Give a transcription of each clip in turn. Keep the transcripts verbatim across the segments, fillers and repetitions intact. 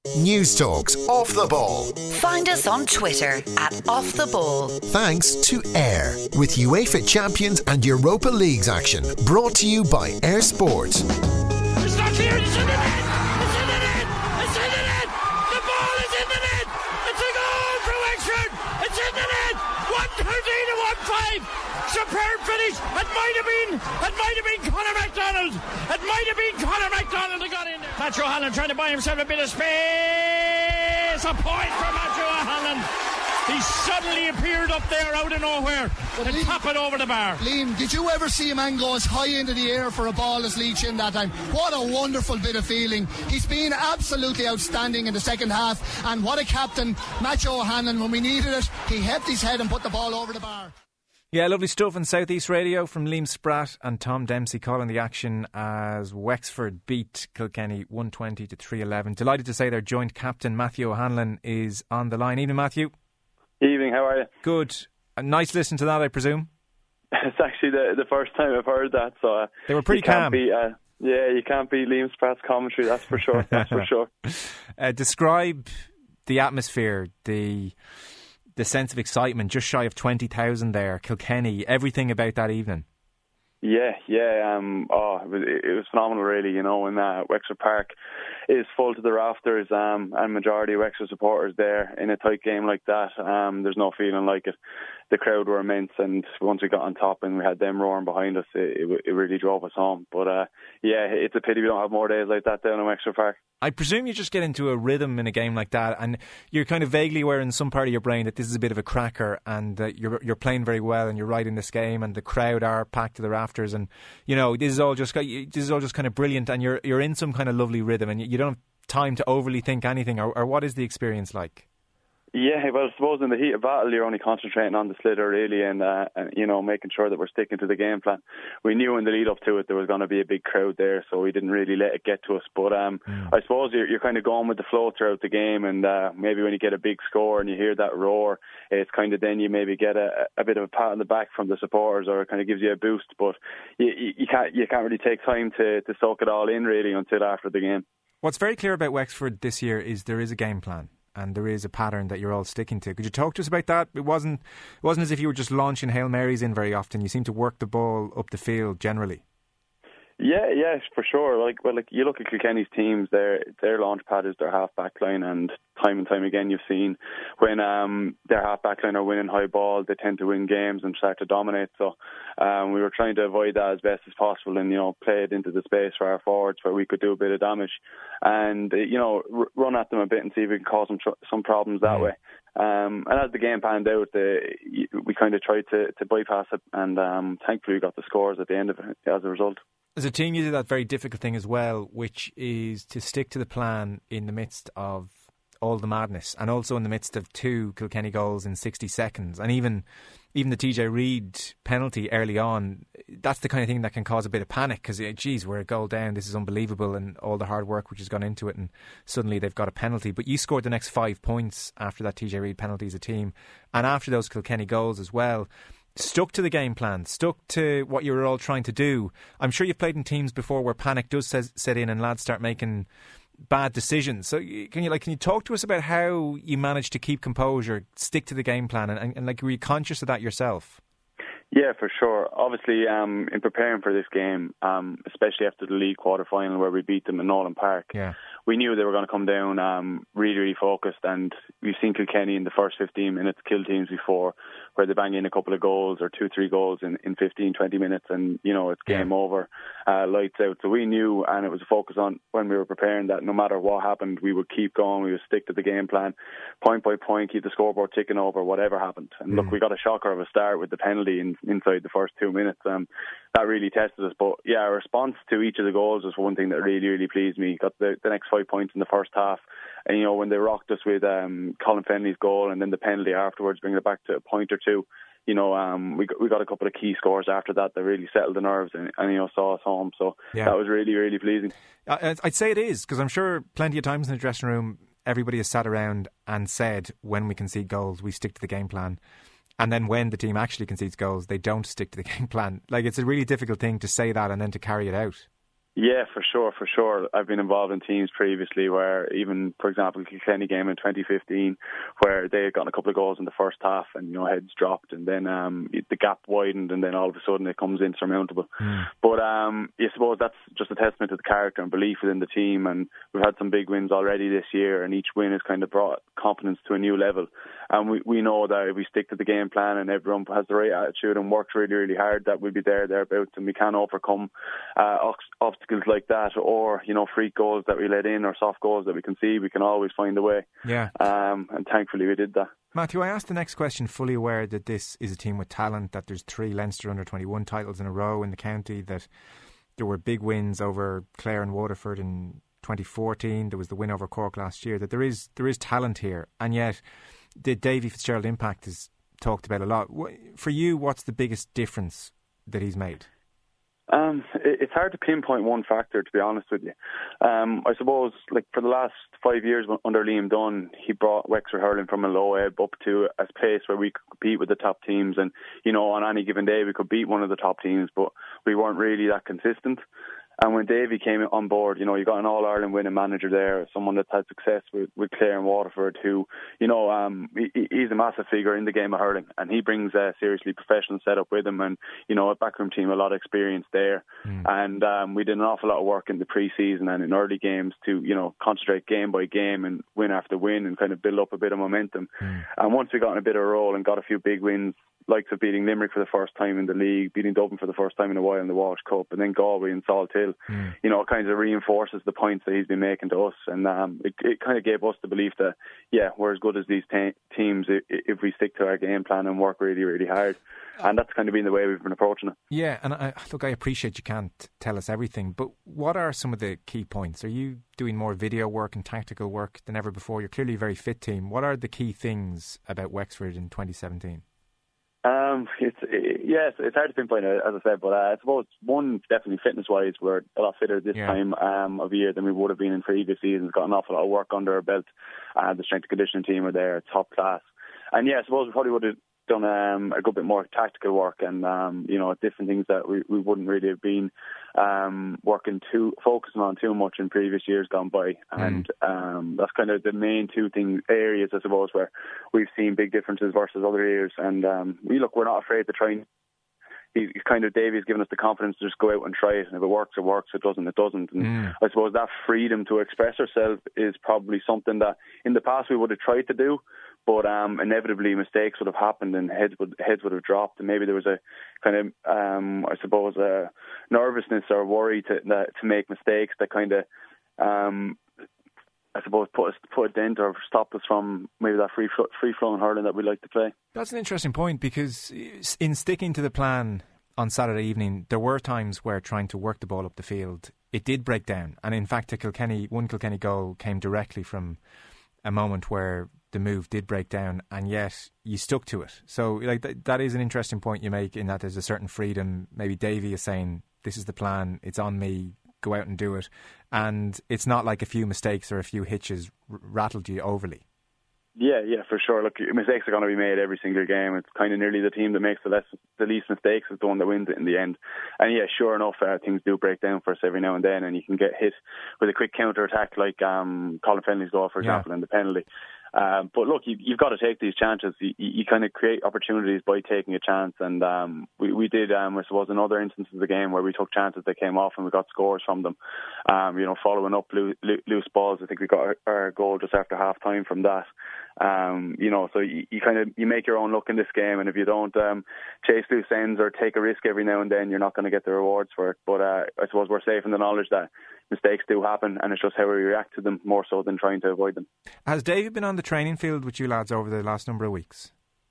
News Talks Off the Ball. Find us on Twitter at Off the Ball. Thanks to Air, with UEFA Champions and Europa Leagues action. Brought to you by Air Sports. It's not here, it's in the net! It's in the net! It's in the net! The ball is in the net! It's a goal for Wexford! It's in the net! one thirteen to one five! Superb finish! It might have been, it might have been Conor McDonald! It might have been Conor McDonald that got in there! Matthew O'Hanlon trying to buy himself a bit of space! A point for Matthew O'Hanlon! He suddenly appeared up there out of nowhere but and tap it over the bar. Liam, did you ever see a man go as high into the air for a ball as Leach in that time? What a wonderful bit of feeling. He's been absolutely outstanding in the second half, and what a captain, Matthew O'Hanlon. When we needed it, he helped his head and put the ball over the bar. Yeah, lovely stuff on South East Radio from Liam Spratt and Tom Dempsey calling the action as Wexford beat Kilkenny one twenty to three eleven. Delighted to say their joint captain Matthew O'Hanlon is on the line. Evening, Matthew. Evening, how are you? Good. A nice listen to that, I presume. It's actually the the first time I've heard that, so uh, they were pretty you can't calm. Be, uh, yeah, you can't beat Liam Spratt's commentary. That's for sure. That's for sure. Uh, describe the atmosphere, the the sense of excitement. Just shy of twenty thousand there, Kilkenny. Everything about that evening. Yeah, yeah. Um, oh, it was, it was phenomenal, really. You know, when uh, Wexford Park is full to the rafters, um, and majority of Wexford supporters there in a tight game like that, um, there's no feeling like it. The crowd were immense, and once we got on top and we had them roaring behind us, it, it, it really drove us home. But uh, yeah, it's a pity we don't have more days like that down in Wexford Park. I presume you just get into a rhythm in a game like that, and you're kind of vaguely aware in some part of your brain that this is a bit of a cracker, and uh, you're you're playing very well, and you're right in this game, and the crowd are packed to the rafters, and you know this is all just this is all just kind of brilliant, and you're you're in some kind of lovely rhythm, and you don't have time to overly think anything. Or, or what is the experience like? Yeah, well, I suppose in the heat of battle, you're only concentrating on the sliotar, really, and, uh, and, you know, making sure that we're sticking to the game plan. We knew in the lead up to it there was going to be a big crowd there, so we didn't really let it get to us. But um, mm. I suppose you're, you're kind of going with the flow throughout the game, and uh, maybe when you get a big score and you hear that roar, it's kind of then you maybe get a, a bit of a pat on the back from the supporters, or it kind of gives you a boost. But you, you can't you can't really take time to, to soak it all in, really, until after the game. What's very clear about Wexford this year is there is a game plan. And there is a pattern that you're all sticking to. Could you talk to us about that? It wasn't it wasn't as if you were just launching Hail Marys in very often. You seem to work the ball up the field generally. Yeah, yes, for sure. Like, well, like you look at Kilkenny's teams, their their launch pad is their half back line, and time and time again you've seen when um, their half back line are winning high ball, they tend to win games and start to dominate. So um, we were trying to avoid that as best as possible, and you know, play it into the space for our forwards where we could do a bit of damage, and you know, r- run at them a bit and see if we can cause them tr- some problems that mm. way. Um, and as the game panned out, the, we kind of tried to, to bypass it, and um, thankfully we got the scores at the end of it as a result. As a team, you did that very difficult thing as well, which is to stick to the plan in the midst of all the madness, and also in the midst of two Kilkenny goals in sixty seconds, and even even the T J Reid penalty early on. That's the kind of thing that can cause a bit of panic, because geez, we're a goal down, this is unbelievable, and all the hard work which has gone into it, and suddenly they've got a penalty. But you scored the next five points after that T J Reid penalty as a team, and after those Kilkenny goals as well. Stuck to the game plan, stuck to what you were all trying to do. I'm sure you've played in teams before where panic does set in and lads start making bad decisions. So can you like can you talk to us about how you managed to keep composure, stick to the game plan, and, and, and like were you conscious of that yourself? Yeah, for sure. Obviously, um, in preparing for this game, um, especially after the league quarter final where we beat them in Nolan Park, yeah. we knew they were going to come down um, really, really focused. And we've seen Kilkenny in the first fifteen minutes kill teams before, where they bang in a couple of goals or two, three goals in, in fifteen, twenty minutes, and you know it's game yeah. over, uh, lights out. So we knew, and it was a focus on when we were preparing, that no matter what happened, we would keep going. We would stick to the game plan, point by point, keep the scoreboard ticking over, whatever happened. And mm. look, we got a shocker of a start with the penalty in, inside the first two minutes. Um, that really tested us. But yeah, our response to each of the goals was one thing that really, really pleased me. Got the, the next five points in the first half. And, you know, when they rocked us with um, Colin Fennelly's goal and then the penalty afterwards, bringing it back to a point or two, you know, um, we got, we got a couple of key scores after that that really settled the nerves and, and you know, saw us home. So yeah. that was really, really pleasing. I'd say it is, because I'm sure plenty of times in the dressing room, everybody has sat around and said, when we concede goals, we stick to the game plan. And then when the team actually concedes goals, they don't stick to the game plan. Like, it's a really difficult thing to say that and then to carry it out. Yeah, for sure, for sure. I've been involved in teams previously where even, for example, Kilkenny game in twenty fifteen, where they had gotten a couple of goals in the first half and, you know, heads dropped and then um, the gap widened and then all of a sudden it comes insurmountable. Mm. But um, I suppose that's just a testament to the character and belief within the team, and we've had some big wins already this year, and each win has kind of brought confidence to a new level. And we, we know that if we stick to the game plan and everyone has the right attitude and works really, really hard, that we'll be there, thereabouts, and we can overcome uh, obstacles like that, or, you know, freak goals that we let in or soft goals that we can see. We can always find a way. Yeah. Um, and thankfully we did that. Matthew, I asked the next question fully aware that this is a team with talent, that there's three Leinster under twenty-one titles in a row in the county, that there were big wins over Clare and Waterford in twenty fourteen. There was the win over Cork last year. That there is there is talent here, and yet the Davy Fitzgerald impact is talked about a lot. For you, what's the biggest difference that he's made? Um, it's hard to pinpoint one factor, to be honest with you. Um, I suppose, like, for the last five years under Liam Dunn, he brought Wexford hurling from a low ebb up to a place where we could compete with the top teams, and, you know, on any given day we could beat one of the top teams, but we weren't really that consistent. And when Davy came on board, you know, you got an All-Ireland winning manager there, someone that's had success with, with Clare and Waterford, who, you know, um, he, he's a massive figure in the game of hurling, and he brings a seriously professional setup with him, and, you know, a backroom team, a lot of experience there. Mm. And um, we did an awful lot of work in the pre-season and in early games to, you know, concentrate game by game and win after win and kind of build up a bit of momentum. Mm. And once we got in a bit of a roll and got a few big wins, likes of beating Limerick for the first time in the league, beating Dublin for the first time in a while in the Walsh Cup, and then Galway and Salt Hill, mm. you know, it kind of reinforces the points that he's been making to us, and um, it, it kind of gave us the belief that, yeah, we're as good as these te- teams if, if we stick to our game plan and work really, really hard. And that's kind of been the way we've been approaching it. Yeah, and I, look, I appreciate you can't tell us everything, but what are some of the key points? Are you doing more video work and tactical work than ever before? You're clearly a very fit team. What are the key things about Wexford in twenty seventeen? Um, it's it, yes, it's hard to pinpoint, as I said, but uh, I suppose one, definitely fitness-wise, we're a lot fitter this yeah. time um, of year than we would have been in previous seasons. Got an awful lot of work under our belt. Uh, the strength and conditioning team are there, top class, and yeah, I suppose we probably would have done um, a good bit more tactical work and um, you know, different things that we, we wouldn't really have been um, working too focusing on too much in previous years gone by, and mm. um, that's kind of the main two thing areas, I suppose, where we've seen big differences versus other years. And um, we look, we're not afraid to try. He's kind of Davy's given us the confidence to just go out and try it, and if it works, it works. If it doesn't, it doesn't. And mm. I suppose that freedom to express ourselves is probably something that in the past we would have tried to do, but um, inevitably mistakes would have happened and heads would heads would have dropped, and maybe there was a kind of um, I suppose a nervousness or worry to that, to make mistakes that kind of um, I suppose put us put a dent or stop us from maybe that free free flowing hurling that we like to play. That's an interesting point, because in sticking to the plan on Saturday evening, there were times where trying to work the ball up the field, it did break down, and in fact, a Kilkenny one Kilkenny goal came directly from a moment where the move did break down, and yet you stuck to it. So, like th- that is an interesting point you make, in that there's a certain freedom. Maybe Davy is saying, "This is the plan. It's on me. Go out and do it." And it's not like a few mistakes or a few hitches r- rattled you overly. Yeah, yeah, for sure. Look, mistakes are going to be made every single game. It's kind of nearly the team that makes the, less, the least mistakes is the one that wins it in the end. And yeah, sure enough, uh, things do break down for us every now and then, and you can get hit with a quick counter-attack like um, Colin Fennelly's goal, for example, yeah. in the penalty. Um, but look, you, you've got to take these chances. You, you kind of create opportunities by taking a chance, and um, we, we did, um, I suppose, in other instances of the game where we took chances that came off and we got scores from them. Um, you know, following up loose, loose balls, I think we got our, our goal just after half time from that. Um, you know, so you, you kind of you make your own luck in this game, and if you don't um, chase loose ends or take a risk every now and then, you're not going to get the rewards for it. But uh, I suppose we're safe in the knowledge that mistakes do happen, and it's just how we react to them more so than trying to avoid them. Has David been on the training field with you lads over the last number of weeks?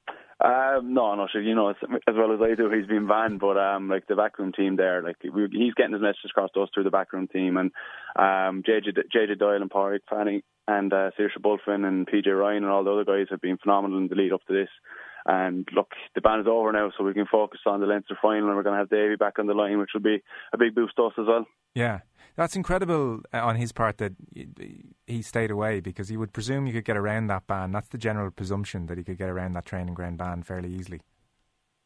Um, no, no, sure. You know, as, as well as I do, he's been banned, but um, like the backroom team there, like we, he's getting his messages across to us through the backroom team, and um, J J, J J Doyle and Pádraig Fanning and uh, Saoirse Bulfin and P J Ryan and all the other guys have been phenomenal in the lead up to this. And look, the ban is over now, so we can focus on the Leinster final, and we're going to have Davy back on the line, which will be a big boost to us as well. Yeah, that's incredible on his part that he stayed away, because you would presume you could get around that ban. That's the general presumption, that he could get around that training ground ban fairly easily.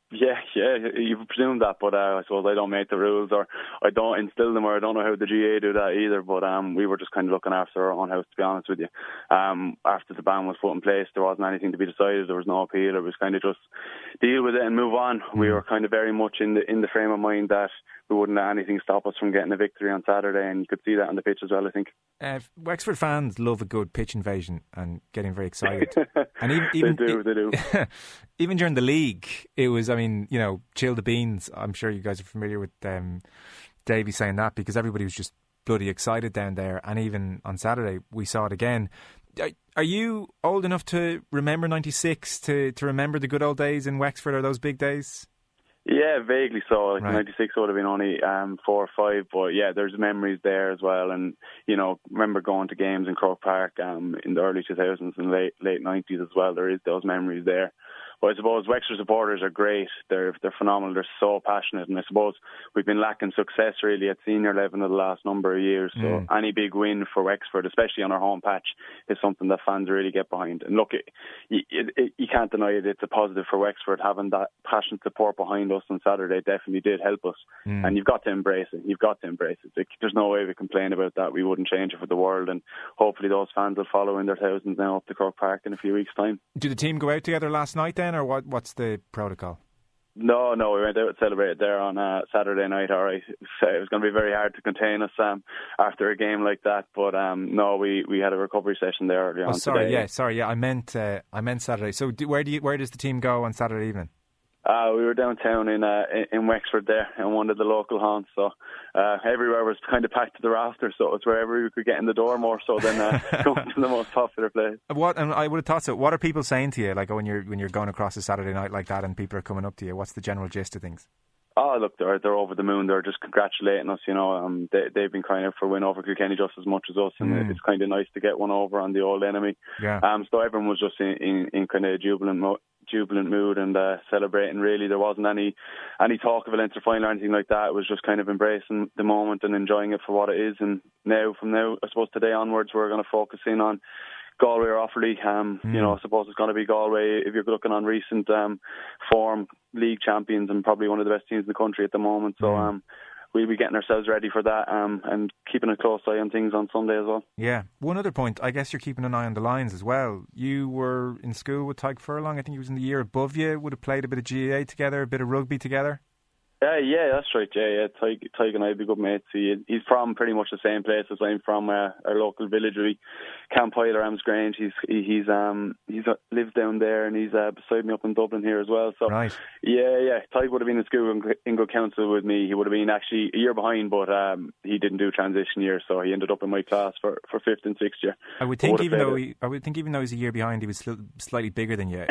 Yeah, yeah, you presume that, but uh, I suppose I don't make the rules, or I don't instill them, or I don't know how the G A do that either. But um, we were just kind of looking after our own house, to be honest with you. Um, after the ban was put in place, there wasn't anything to be decided. There was no appeal. It was kind of just deal with it and move on. Mm. We were kind of very much in the in the frame of mind that we wouldn't let anything stop us from getting a victory on Saturday, and you could see that on the pitch as well, I think. Uh, Wexford fans love a good pitch invasion and getting very excited. And even, even they do, they do. Even during the league, it was, I mean, you know, chill the beans. I'm sure you guys are familiar with um, Davey saying that, because everybody was just bloody excited down there. And even on Saturday, we saw it again. Are, are you old enough to remember ninety-six, to, to remember the good old days in Wexford, or those big days? Yeah, vaguely so. Like right. ninety-six would have been only um, four or five, but yeah, there's memories there as well. And you know, remember going to games in Croke Park um, in the early two thousands and late late nineties as well. There is those memories there. But I suppose Wexford supporters are great. They're they're phenomenal. They're so passionate, and I suppose we've been lacking success really at senior level in the last number of years. So mm. any big win for Wexford, especially on our home patch, is something that fans really get behind. And look, it, it, it, you can't deny it. It's a positive for Wexford having that passionate support behind us on Saturday. Definitely did help us, mm. and you've got to embrace it. You've got to embrace it. Like, there's no way we complain about that. We wouldn't change it for the world, and hopefully those fans will follow in their thousands now up to Croke Park in a few weeks' time. Did the team go out together last night then? Or what? What's the protocol? No, no, we went out and celebrated there on uh, Saturday night. All right, so it was going to be very hard to contain us um, after a game like that. But um, no, we, we had a recovery session there early oh, on sorry, today. Yeah, sorry, yeah, I meant uh, I meant Saturday. So do, where do you, where does the team go on Saturday evening? Uh, we were downtown in uh, in Wexford there, in one of the local haunts. So uh, everywhere was kind of packed to the rafters. So it's wherever we could get in the door more so than uh, going to the most popular place. What? And I would have thought so. What are people saying to you, like when you're when you're going across a Saturday night like that, and people are coming up to you? What's the general gist of things? Oh, look, they're they're over the moon. They're just congratulating us. You know, um, they they've been crying out for a win over Kilkenny just as much as us, and mm. it's kind of nice to get one over on the old enemy. Yeah. Um. So everyone was just in in, in kind of jubilant mode. jubilant mood and uh, celebrating. Really, there wasn't any any talk of a Leinster final or anything like that. It was just kind of embracing the moment and enjoying it for what it is. And now, from now, I suppose today onwards, we're going to focus in on Galway or Offaly. Um, mm. You know, I suppose it's going to be Galway. If you're looking on recent um, form, league champions and probably one of the best teams in the country at the moment. So. Mm. Um, We'll be getting ourselves ready for that um, and keeping a close eye on things on Sunday as well. Yeah. One other point, I guess you're keeping an eye on the Lions as well. You were in school with Tyke Furlong. I think he was in the year above you. Would have played a bit of G A A together, a bit of rugby together. Uh, yeah, that's right, Jay. Yeah, Tyke, Tyke and I would be good mates. He, he's from pretty much the same place as I'm from, uh, our local village, really, Camp Hyler, Amsgrange. He's he, he's um he's uh, lives down there, and he's uh, beside me up in Dublin here as well. So right. yeah, yeah. Tyke would have been in school in, in good counsel with me. He would have been actually a year behind, but um he didn't do transition year, so he ended up in my class for, for fifth and sixth year. I would think even though he, I would think even though he's a year behind, he was sl- slightly bigger than you.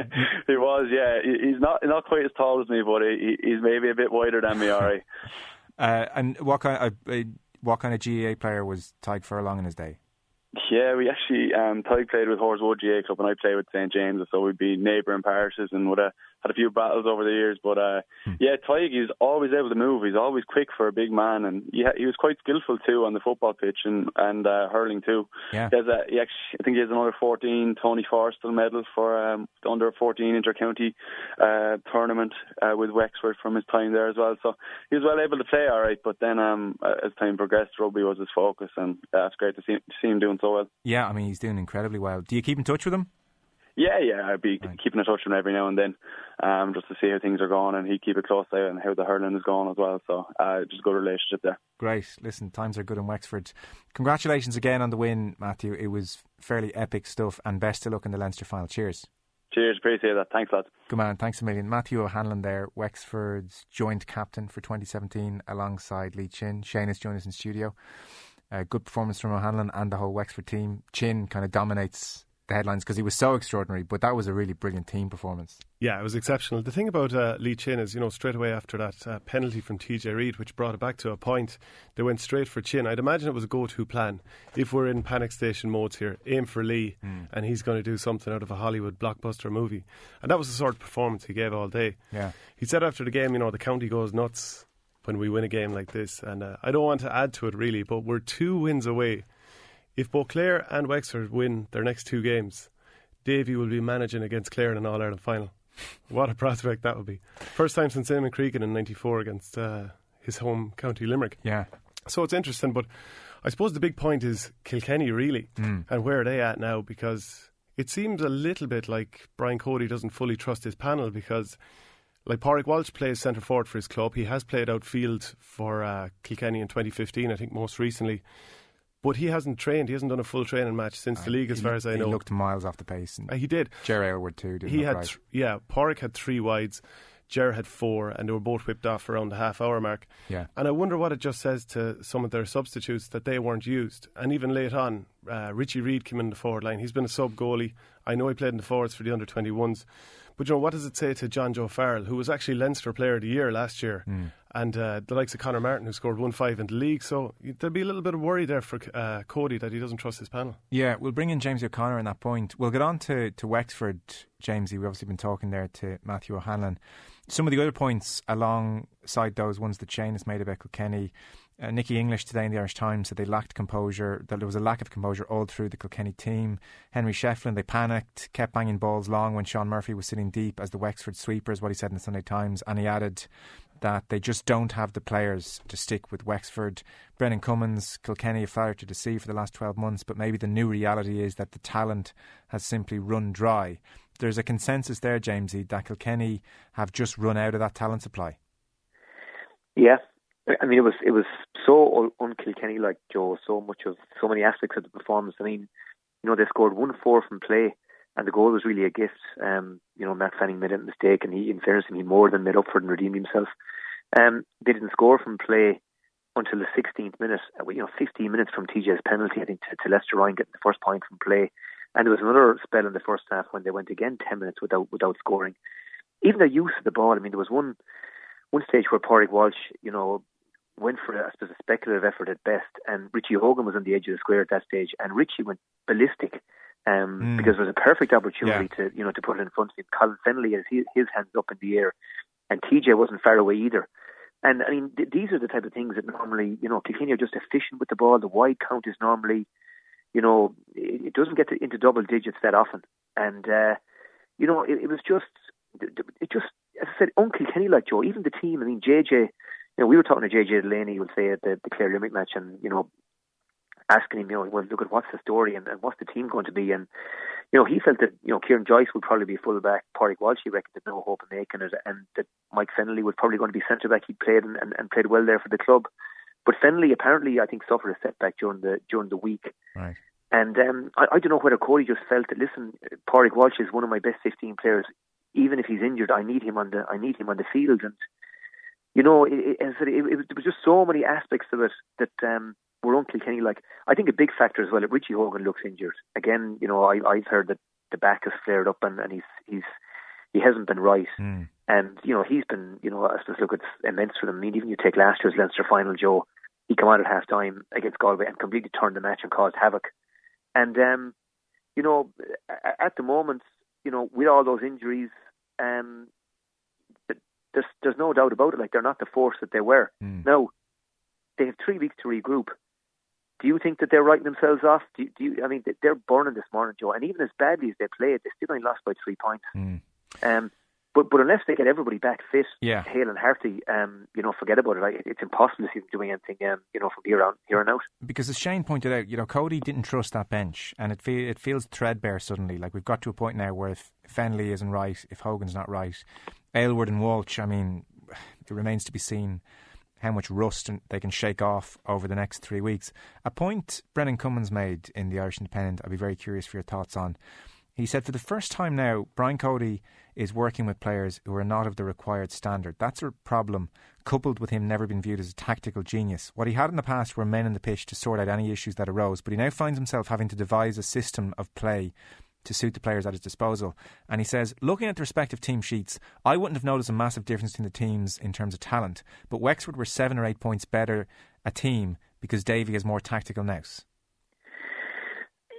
He was, yeah. He's not not quite as tall as me, but he, he's maybe a bit wider than me. All right. Uh, and what kind of uh, what kind of G A A player was Tyke Furlong in his day? Yeah, we actually um, Tyke played with Horswood G A A Club, and I played with Saint James, so we'd be neighbouring parishes and would have had a few battles over the years. But uh, hmm. yeah, Tyke, he was always able to move. He's always quick for a big man, and he, ha- he was quite skillful too on the football pitch and and uh, hurling too. Yeah. He has a, he actually, I think he has another fourteen Tony Forrestal medal for um, the under fourteen inter-county uh, tournament uh, with Wexford from his time there as well. So he was well able to play all right, but then um, as time progressed, rugby was his focus, and uh, it's great to see, to see him doing so well. Yeah, I mean, he's doing incredibly well. Do you keep in touch with him? Yeah, yeah, I'd be right. keeping in touch with him every now and then, um, just to see how things are going, and he'd keep a close eye on how the hurling is going as well. So, uh, just a good relationship there. Great. Listen, times are good in Wexford. Congratulations again on the win, Matthew. It was fairly epic stuff, and best of luck in the Leinster final. Cheers. Cheers, appreciate that. Thanks, lads. Good man, thanks a million. Matthew O'Hanlon there, Wexford's joint captain for twenty seventeen, alongside Lee Chin. Shane has joined us in studio. Uh, good performance from O'Hanlon and the whole Wexford team. Chin kind of dominates the headlines because he was so extraordinary, but that was a really brilliant team performance. Yeah, it was exceptional. The thing about uh, Lee Chin is, you know, straight away after that uh, penalty from T J Reid, which brought it back to a point, they went straight for Chin. I'd imagine it was a go-to plan. If we're in panic station modes here, aim for Lee, mm. and he's going to do something out of a Hollywood blockbuster movie. And that was the sort of performance he gave all day. Yeah. He said after the game, you know, the county goes nuts when we win a game like this, and uh, I don't want to add to it really, but we're two wins away. If both Clare and Wexford win their next two games, Davy will be managing against Clare in an All-Ireland final. What a prospect that would be. First time since Eamon Cregan in ninety-four against uh, his home county Limerick. Yeah. So it's interesting, but I suppose the big point is Kilkenny, really, mm. and where are they at now, because it seems a little bit like Brian Cody doesn't fully trust his panel, because like Pádraig Walsh plays centre forward for his club. He has played outfield for uh, Kilkenny in twenty fifteen, I think most recently. But he hasn't trained. He hasn't done a full training match since uh, the league, as he, far as I he know. He looked miles off the pace. And uh, he did. Ger Aylward too. Didn't he had, right. th- yeah. Pádraig had three wides. Ger had four, and they were both whipped off around the half-hour mark. Yeah. And I wonder what it just says to some of their substitutes that they weren't used. And even late on, uh, Richie Reid came in the forward line. He's been a sub-goalie. I know he played in the forwards for the under twenty-ones. But, you know, what does it say to John Joe Farrell, who was actually Leinster Player of the Year last year, mm. and uh, the likes of Conor Martin, who scored one five in the league? So there'll be a little bit of worry there for uh, Cody that he doesn't trust his panel. Yeah, we'll bring in James O'Connor on that point. We'll get on to, to Wexford, Jamesy. We've obviously been talking there to Matthew O'Hanlon. Some of the other points alongside those ones that Shane has made about Kilkenny, uh, Nicky English today in the Irish Times said they lacked composure, that there was a lack of composure all through the Kilkenny team. Henry Shefflin, they panicked, kept banging balls long when Sean Murphy was sitting deep as the Wexford sweeper, is what he said in the Sunday Times. And he added that they just don't have the players to stick with Wexford. Brennan Cummins, Kilkenny have flattered to see for the last twelve months, but maybe the new reality is that the talent has simply run dry. There's a consensus there, Jamesy, that Kilkenny have just run out of that talent supply. Yeah, I mean, it was it was so un-Kilkenny like, Joe, so much of, so many aspects of the performance. I mean, you know, they scored one four from play, and the goal was really a gift. Um, you know, Matt Fanning made a mistake, and he, in fairness, he more than made up for it and redeemed himself. Um, they didn't score from play until the sixteenth minute. You know, fifteen minutes from T J's penalty, I think, to, to Lester Ryan getting the first point from play. And there was another spell in the first half when they went again ten minutes without without scoring. Even their use of the ball. I mean, there was one one stage where Pádraig Walsh, you know, went for a, a speculative effort at best, and Richie Hogan was on the edge of the square at that stage, and Richie went ballistic um, mm. because there was a perfect opportunity yeah. to you know to put it in front of him. Colin Fennelly has his, his hands up in the air, and T J wasn't far away either. And I mean, th- these are the type of things that normally, you know, Kilkenny are just efficient with the ball. The wide count is normally, you know, it, it doesn't get to, into double digits that often. And, uh, you know, it, it was just, it just, as I said, un-Kilkenny like, Joe. Even the team, I mean, J J, you know, we were talking to J J Delaney, we'll say, at the, the Clare Limerick match, and, you know, asking him, you know, well, look at what's the story and, and what's the team going to be. And, you know, he felt that, you know, Kieran Joyce would probably be full back. Pádraig Walsh, he reckoned that no hope in making it, and that Mike Fennelly was probably going to be centre back. He played and, and, and played well there for the club. But Fennelly apparently, I think, suffered a setback during the during the week. Right. And um, I, I don't know whether Cody just felt that, listen, Pádraig Walsh is one of my best fifteen players. Even if he's injured, I need him on the I need him on the field. And, you know, it, it, it, it, it was, there was just so many aspects of it that um, were un-Kilkenny. Like, I think a big factor as well, that Richie Hogan looks injured. Again, you know, I, I've heard that the back has flared up and, and he's he's he hasn't been right. Mm. And, you know, he's been, you know, I suppose, look, it's immense for them. I mean, even you take last year's Leinster final, Joe, he came out at half time against Galway and completely turned the match and caused havoc. And, um, you know, at the moment, you know, with all those injuries, um, there's there's no doubt about it. Like, they're not the force that they were. Mm. Now, they have three weeks to regroup. Do you think that they're writing themselves off? Do you, do you, I mean, they're burning this morning, Joe. And even as badly as they played, they still only lost by three points. Mm. Um, but but unless they get everybody back fit, yeah. hale and hearty, um, you know, forget about it. Like, it's impossible to see them doing anything, um, you know, from here on here on out. Because as Shane pointed out, you know, Cody didn't trust that bench, and it fe- it feels threadbare suddenly. Like, we've got to a point now where if Fennelly isn't right, if Hogan's not right, Aylward and Walsh, I mean, it remains to be seen how much rust they can shake off over the next three weeks. A point Brennan Cummins made in the Irish Independent, I'd be very curious for your thoughts on. He said, for the first time now, Brian Cody is working with players who are not of the required standard. That's a problem, coupled with him never being viewed as a tactical genius. What he had in the past were men in the pitch to sort out any issues that arose, but he now finds himself having to devise a system of play to suit the players at his disposal. And he says, looking at the respective team sheets, I wouldn't have noticed a massive difference between the teams in terms of talent, but Wexford were seven or eight points better a team because Davy has more tactical nous.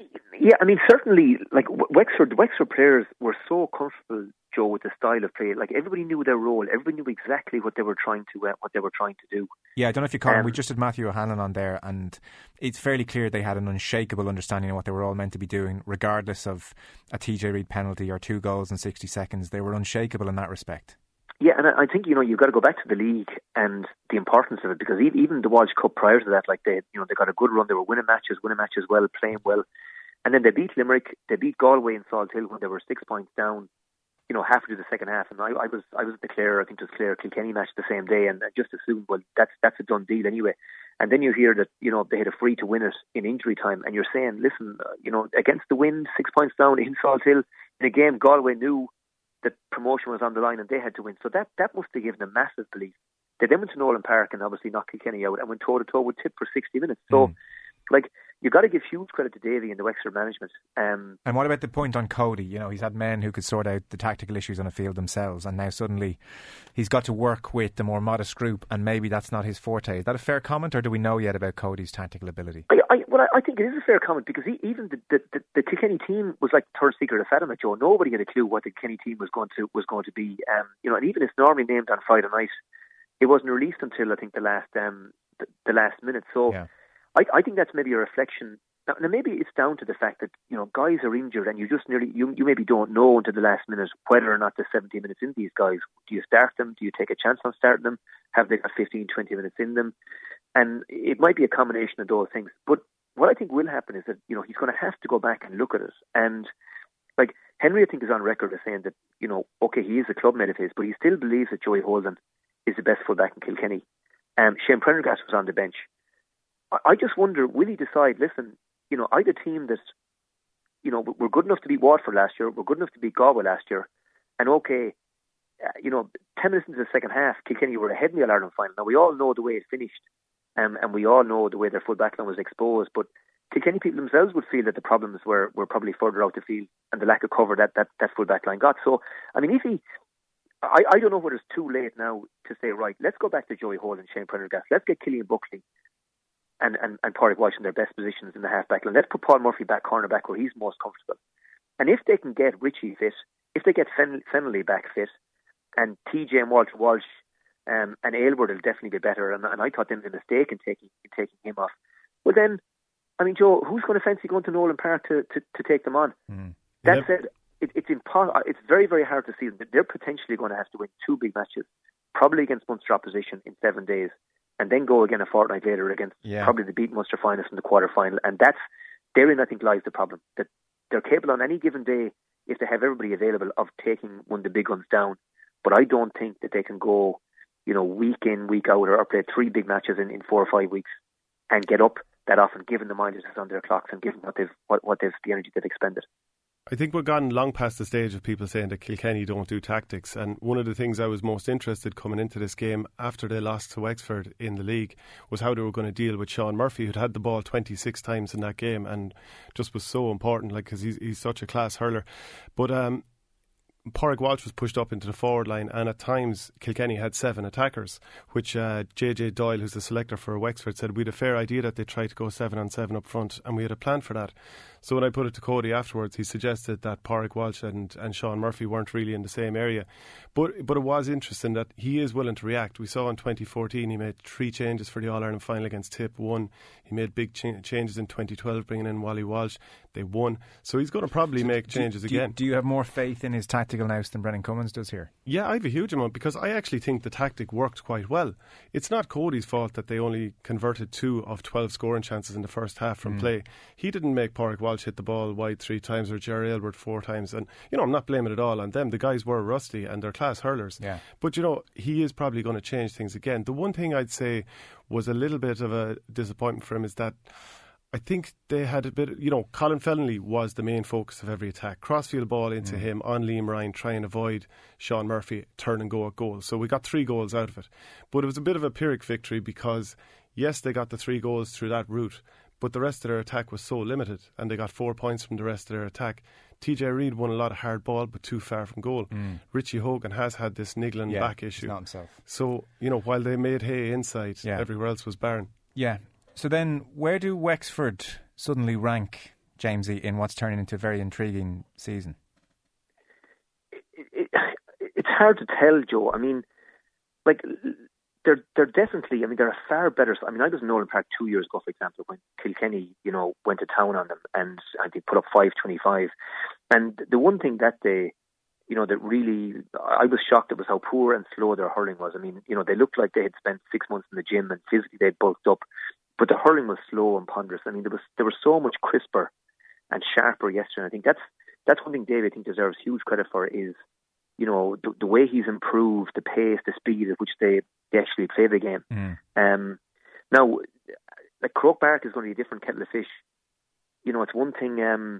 Yeah, I mean, certainly, like Wexford, Wexford players were so comfortable, Joe, with the style of play. Like everybody knew their role, everybody knew exactly what they were trying to uh, what they were trying to do. Yeah, I don't know if you caught um, him. We just had Matthew O'Hanlon on there, and it's fairly clear they had an unshakable understanding of what they were all meant to be doing, regardless of a T J Reid penalty or two goals in sixty seconds. They were unshakable in that respect. Yeah, and I think, you know, you've got to go back to the league and the importance of it, because even the Walsh Cup prior to that, like they, you know, they got a good run. They were winning matches, winning matches well, playing well. And then they beat Limerick, they beat Galway in Salt Hill when they were six points down, you know, halfway through the second half. And I, I was I was at the Clare, I think it was Clare Kilkenny match the same day, and I just assumed, well, that's that's a done deal anyway. And then you hear that, you know, they had a free to win it in injury time, and you're saying, listen, uh, you know, against the wind, six points down in Salt Hill, in a game Galway knew that promotion was on the line and they had to win. So that, that must have given them massive belief. They then went to Nolan Park and obviously knocked Kilkenny out and went toe to toe with Tip for sixty minutes. So, mm. like, you've got to give huge credit to Davy and the Wexford management. Um, and what about the point on Cody? You know, he's had men who could sort out the tactical issues on a field themselves, and now suddenly he's got to work with the more modest group, and maybe that's not his forte. Is that a fair comment, or do we know yet about Cody's tactical ability? I, I, well, I think it is a fair comment, because he, even the, the, the, the Kilkenny team was like the third secret of Fatima, Joe. Nobody had a clue what the Kilkenny team was going to was going to be. Um, you know, and even it's normally named on Friday night, it wasn't released until I think the last um, the, the last minute. So yeah. I, I think that's maybe a reflection. Now, now, maybe it's down to the fact that, you know, guys are injured and you just nearly, you, you maybe don't know until the last minute whether or not there's seventy minutes in these guys. Do you start them? Do you take a chance on starting them? Have they got fifteen, twenty minutes in them? And it might be a combination of those things. But what I think will happen is that, you know, he's going to have to go back and look at it. And, like, Henry, I think, is on record as saying that, you know, okay, he is a club mate of his, but he still believes that Joey Holden is the best fullback in Kilkenny. Um, Shane Prendergast was on the bench. I, I just wonder, will he decide, listen, you know, I had a team that, you know, we're good enough to beat Waterford last year, we're good enough to beat Galway last year, and okay, uh, you know, ten minutes into the second half, Kilkenny were ahead in the All-Ireland final. Now, we all know the way it finished, um, and we all know the way their full back line was exposed, but Kilkenny people themselves would feel that the problems were, were probably further out the field, and the lack of cover that, that, that full back line got. So, I mean, if he, I, I don't know whether it's too late now to say, right, let's go back to Joey Hall and Shane Prendergast, let's get Killian Buckley and, and, and Pádraig Walsh in their best positions in the half-back line. Let's put Paul Murphy back cornerback where he's most comfortable. And if they can get Richie fit, if they get Fen- Fennelly back fit, and T J and Walter Walsh um, and Aylward will definitely be better, and, and I thought they made a mistake in taking, in taking him off. Well then, I mean, Joe, who's going to fancy going to Nolan Park to, to, to take them on? Mm. That yep. said, it, it's impo- It's very, very hard to see that they're potentially going to have to win two big matches, probably against Munster opposition in seven days, and then go again a fortnight later against yeah. probably the beat Munster finalists in the quarter final. And that's therein, I think, lies the problem, that they're capable on any given day, if they have everybody available, of taking one of the big ones down. But I don't think that they can go, you know, week in, week out, or play three big matches in, in four or five weeks and get up that often, given the mileage that's on their clocks and given what they've, what, what they've, the energy they've expended. I think we've gone long past the stage of people saying that Kilkenny don't do tactics, and one of the things I was most interested coming into this game after they lost to Wexford in the league was how they were going to deal with Sean Murphy, who'd had the ball twenty-six times in that game and just was so important, like, because he's, he's such a class hurler. But um, Pádraig Walsh was pushed up into the forward line, and at times Kilkenny had seven attackers, which uh, J J Doyle, who's the selector for Wexford, said we had a fair idea that they tried to go seven on seven up front, and we had a plan for that. So when I put it to Cody afterwards, he suggested that Pádraig Walsh and, and Sean Murphy weren't really in the same area. But but it was interesting that he is willing to react. We saw in twenty fourteen he made three changes for the All-Ireland final against Tip. One, he made big ch- changes in twenty twelve, bringing in Wally Walsh. They won. So he's going to probably so make do, changes do, again. Do you have more faith in his tactical nous than Brennan Cummins does here? Yeah, I have a huge amount, because I actually think the tactic worked quite well. It's not Cody's fault that they only converted two of twelve scoring chances in the first half from mm. play. He didn't make Pádraig Walsh hit the ball wide three times or Jerry Aylward four times. And, you know, I'm not blaming it all on them. The guys were rusty and they're class hurlers. Yeah. But, you know, he is probably going to change things again. The one thing I'd say was a little bit of a disappointment for him is that I think they had a bit, you know, Colin Fennelly was the main focus of every attack. Crossfield ball into mm. him on Liam Ryan, try and avoid Sean Murphy, turn and go at goals. So we got three goals out of it. But it was a bit of a Pyrrhic victory because, yes, they got the three goals through that route, but the rest of their attack was so limited, and they got four points from the rest of their attack. T J Reid won a lot of hard ball, but too far from goal. Mm. Richie Hogan has had this niggling yeah, back issue. Not himself. So, you know, while they made hay inside, yeah. everywhere else was barren. Yeah. So then, where do Wexford suddenly rank Jamesy, in what's turning into a very intriguing season? It, it, it's hard to tell, Joe. I mean, like, they're they're definitely, I mean, they're a far better. I mean, I was in Nolan Park two years ago, for example, when Kilkenny, you know, went to town on them and, and they put up five twenty-five. And the one thing that they, you know, that really, I was shocked at was how poor and slow their hurling was. I mean, you know, they looked like they had spent six months in the gym and physically they'd bulked up, but the hurling was slow and ponderous. I mean, there was there was so much crisper and sharper yesterday. And I think that's that's one thing Dave, I think, deserves huge credit for is, you know, the, the way he's improved, the pace, the speed at which they, they actually play the game. Mm. Um, now, like Croke Park is going to be a different kettle of fish. You know, it's one thing, um,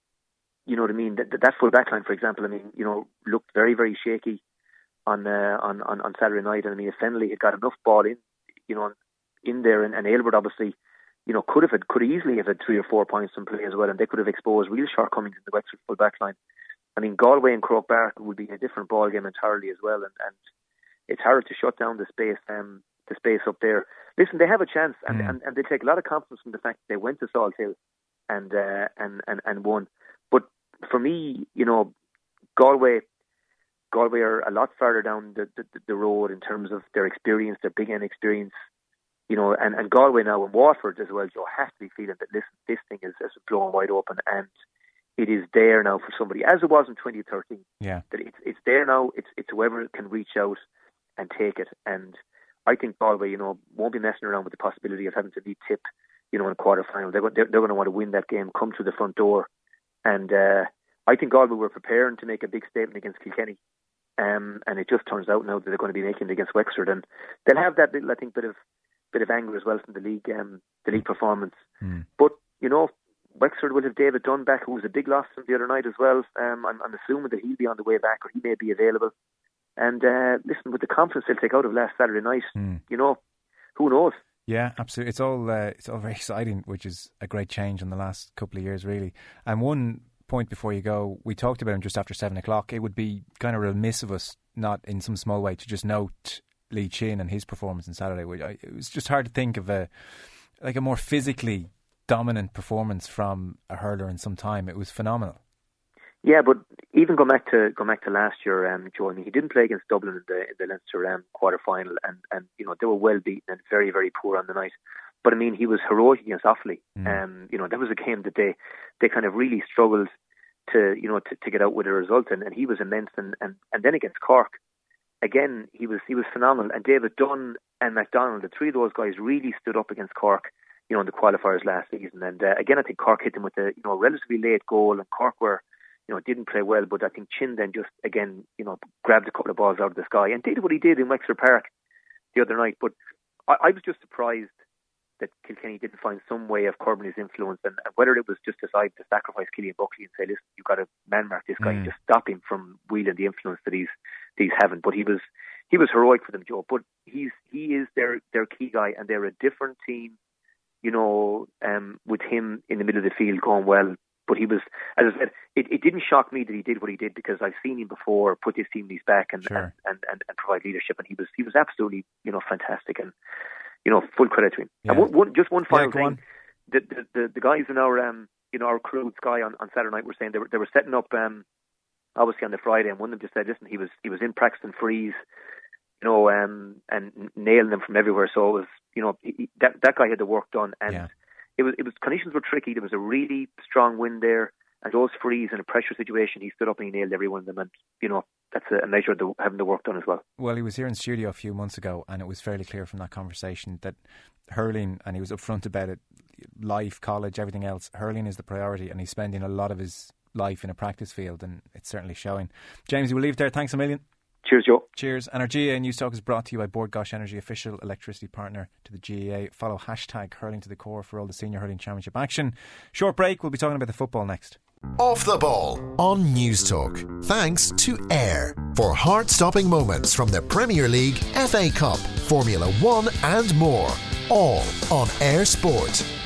you know what I mean, that, that full back line, for example, I mean, you know, looked very, very shaky on uh, on, on, on Saturday night. And I mean, if Fennelly had got enough ball in, you know, in there, and, and Aylward obviously, you know, could have had, could easily have had three or four points from play as well, and they could have exposed real shortcomings in the Wexford full back line. I mean, Galway and Croke Park would be a different ball game entirely as well, and, and it's hard to shut down the space, um, the space up there. Listen, they have a chance, and, mm. and, and they take a lot of confidence from the fact that they went to Salt Hill and uh, and, and and won. But for me, you know, Galway, Galway are a lot further down the, the, the road in terms of their experience, their big end experience. You know, and, and Galway now and Waterford as well, Joe, have to be feeling that, listen, this thing is, is blown wide open, and it is there now for somebody, as it was in twenty thirteen. Yeah. That it's it's there now. It's it's whoever can reach out and take it. And I think Galway, you know, won't be messing around with the possibility of having to beat Tip, you know, in a quarter final. They're they're, they're going to want to win that game, come through the front door, and uh, I think Galway were preparing to make a big statement against Kilkenny. Um, and it just turns out now that they're going to be making it against Wexford, and they'll have that little, I think, bit of bit of anger as well from the league, um, the league performance. Mm. But you know, Wexford will have David Dunn back, who was a big loss from the other night as well. Um, I'm, I'm assuming that he'll be on the way back, or he may be available. And uh, listen, with the confidence they'll take out of last Saturday night, mm. you know, who knows? Yeah, absolutely. It's all uh, it's all very exciting, which is a great change in the last couple of years, really. And one point before you go, we talked about him just after seven o'clock. It would be kind of remiss of us, not in some small way, to just note Lee Chin and his performance on Saturday. It was just hard to think of a like a more physically dominant performance from a hurler in some time. It was phenomenal. Yeah, but even go back to go back to last year, um, Joe, I mean, he didn't play against Dublin in the in the Leinster um, quarter final, and, and you know they were well beaten and very very poor on the night. But I mean, he was heroic against Offaly. Mm. Um, you know, that was a game that they they kind of really struggled to you know to, to get out with a result, and, and he was immense. And, and, and then against Cork, again, he was he was phenomenal. And David Dunn and MacDonald, the three of those guys, really stood up against Cork, you know, in the qualifiers last season. And uh, again, I think Cork hit them with a you know relatively late goal, and Cork were, you know, didn't play well. But I think Chin then just again, you know, grabbed a couple of balls out of the sky and did what he did in Wexford Park the other night. But I, I was just surprised that Kilkenny didn't find some way of curbing his influence, and, and whether it was just decide to sacrifice Killian Buckley and say, listen, you've got to man mark this guy mm. and just stop him from wielding the influence that he's that he's having. But he was he was heroic for them, Joe. But he's he is their their key guy, and they're a different team, you know, um, with him in the middle of the field going well. But he was, as I said, it, it didn't shock me that he did what he did, because I've seen him before put his team on his back and, sure. and, and, and provide leadership, and he was he was absolutely, you know, fantastic. And you know, full credit to him. Yeah. And one, one, just one final yeah, thing: on. the, the the the guys in our um you know our crew at Sky on, on Saturday night were saying they were they were setting up um obviously on the Friday, and one of them just said, listen, he was he was in practice and freeze, you know, um and nailing them from everywhere. So it was, you know, he, that that guy had the work done, and yeah. it was it was conditions were tricky. There was a really strong wind there, and those freeze in a pressure situation, he stood up and he nailed every one of them, and you know, that's a measure of the, having the work done as well. Well, he was here in studio a few months ago, and it was fairly clear from that conversation that hurling, and he was upfront about it, life, college, everything else, hurling is the priority, and he's spending a lot of his life in a practice field, and it's certainly showing. James, we'll leave it there. Thanks a million. Cheers, Joe. Cheers. And our G A A News Talk is brought to you by Bord Gáis Energy, official electricity partner to the G A A. Follow hashtag hurling to the core for all the senior hurling championship action. Short break. We'll be talking about the football next. Off the Ball on News Talk. Thanks to Air for heart-stopping moments from the Premier League, F A Cup, Formula One and more. All on Air Sport.